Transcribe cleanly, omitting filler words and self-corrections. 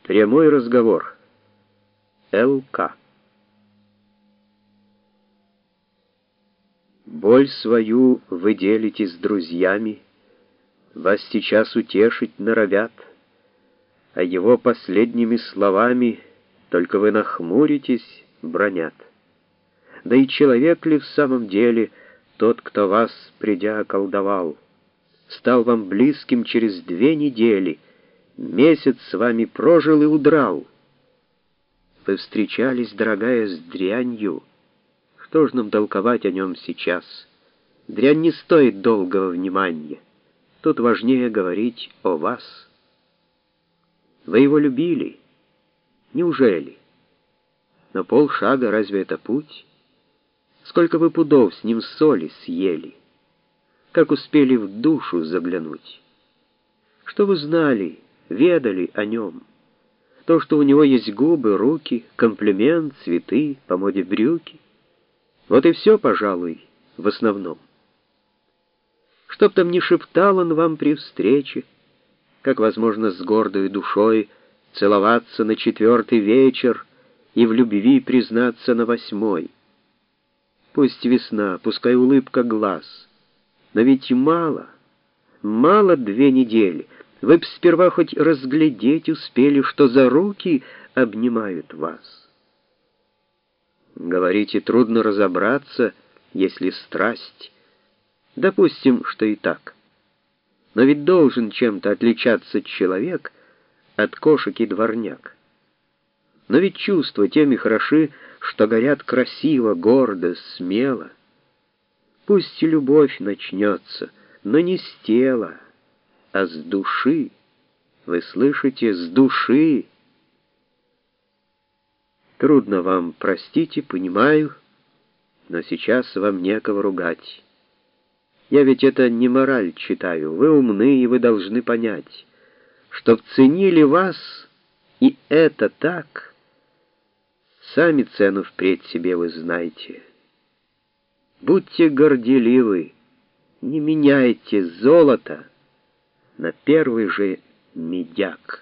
Прямой разговор. Л.К. Боль свою вы делите с друзьями, вас сейчас утешить норовят, а его последними словами только вы нахмуритесь, бранят. Да и человек ли в самом деле тот, кто вас, придя, околдовал, стал вам близким через 2 недели, месяц с вами прожил и удрал? Вы встречались, дорогая, с дрянью. Что ж нам толковать о нем сейчас? Дрянь не стоит долгого внимания. Тут важнее говорить о вас. Вы его любили? Неужели? Но полшага разве это путь? Сколько вы пудов с ним соли съели? Как успели в душу заглянуть? Что вы знали, ведали о нем? То, что у него есть губы, руки, комплимент, цветы, по моде брюки. Вот и все, пожалуй, в основном. Чтоб там ни шептал он вам при встрече, как, возможно, с гордой душой целоваться на 4-й вечер и в любви признаться на 8-й. Пусть весна, пускай улыбка глаз, но ведь мало 2 недели. Вы б сперва хоть разглядеть успели, что за руки обнимают вас. Говорите, трудно разобраться, если страсть. Допустим, что и так. Но ведь должен чем-то отличаться человек от кошек и дворняг. Но ведь чувства тем и хороши, что горят красиво, гордо, смело. Пусть и любовь начнется, но не с тела, а с души. Вы слышите, с души. Трудно вам, простите, понимаю, но сейчас вам некого ругать. Я ведь это не мораль читаю, вы умны, и вы должны понять, чтоб ценили вас, и это так, сами цену впредь себе вы знаете. Будьте горделивы, не меняйте золото на первый же медяк.